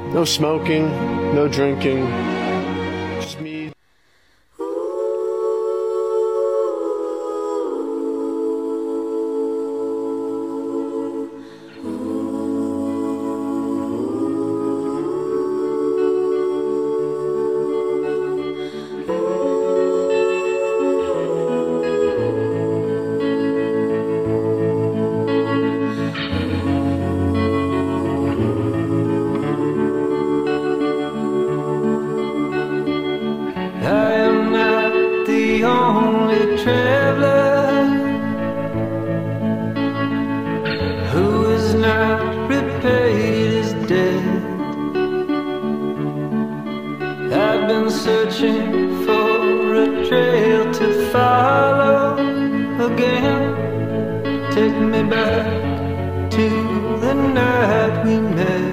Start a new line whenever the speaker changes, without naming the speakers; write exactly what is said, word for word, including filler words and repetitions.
No smoking, no drinking, just me.
The only traveler who is not repaid his debt. I've been searching for a trail to follow again. Take me back to the night we met.